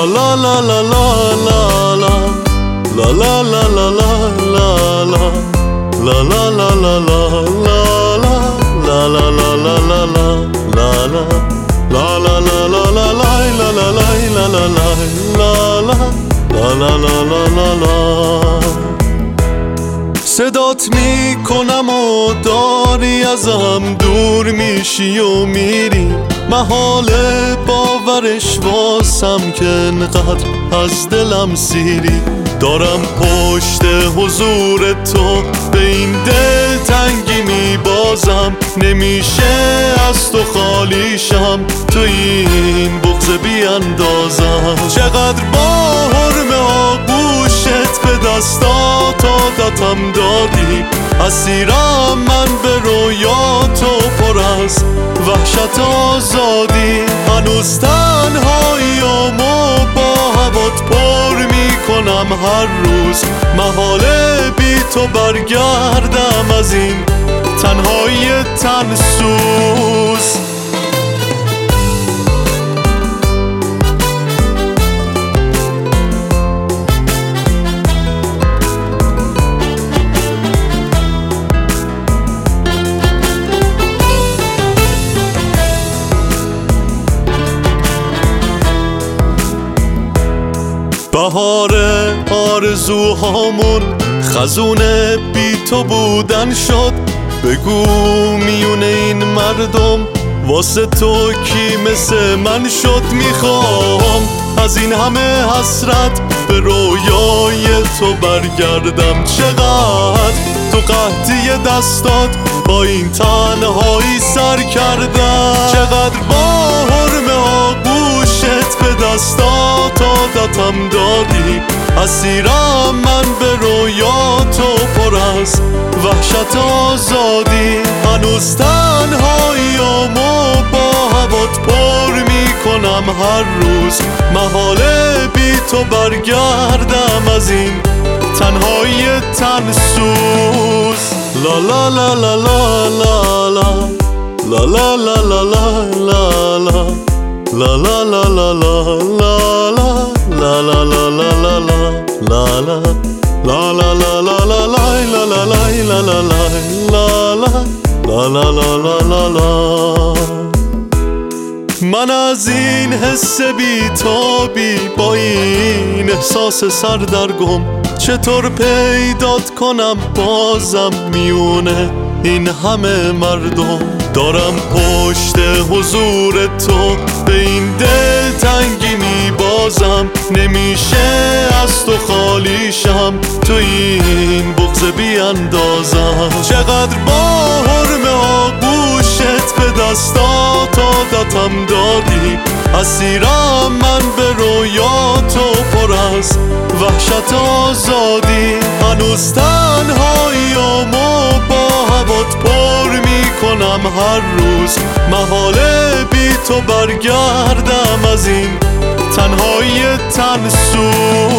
La la la la la la la La la la la la la la La la la la la la La la la la la la la la La la la la la la la la la la la la La la la la la صدات میکنم و داری ازم دور میشی و میری محاله باورش واسم که انقدر از دلم سیری دارم پشت حضور تو به این دل تنگی میبازم نمیشه از تو خالیشم تو این بغض بیاندازم چقدر با حرم آغوشت به دستات عادتم دادی اسیرم من به رویاتو پر از وحشت آزادی هنوز تنهاییامو با هوات پر میکنم هر روز محاله بی تو برگردم از این تنهایی تنسوز بهار آرزوهامون خزونه بی تو بودن شد بگو میونه این مردم واسه تو کی مثل من شد میخوام از این همه حسرت به رویای تو برگردم چقدر تو قحطی دستات با این تنهایی سر کردم چقدر با حرم آغوشت به دستات عادتم دادی اسیرم من به رویاتو پر از وحشت آزادی هنوز تنهاییامو با هوات پر میکنم هر روز محاله بی تو برگردم از این تنهایی تنسوز لا لا لا لا لا لا لا لا لا لا لا لا La la la la la la la La la la la la la la la La la la la la la la la la la la La la la la la la من از این حس بی‌تابی با این احساس سردرگم چطور پیدات کنم بازم میونه این همه مردم دارم پشت حضور تو به این دل تنگی میبازم نمیشه از تو خالیشم تو این بغض بیاندازم چقدر با حرم آغوشت به دستات عادتم دادی اسیرم من به رویاتو پر از وحشت آزادی هنوز تنهاییامو با هوات پر میکنم هر روز محاله بی تو برگردم از این تنهایی تنسوز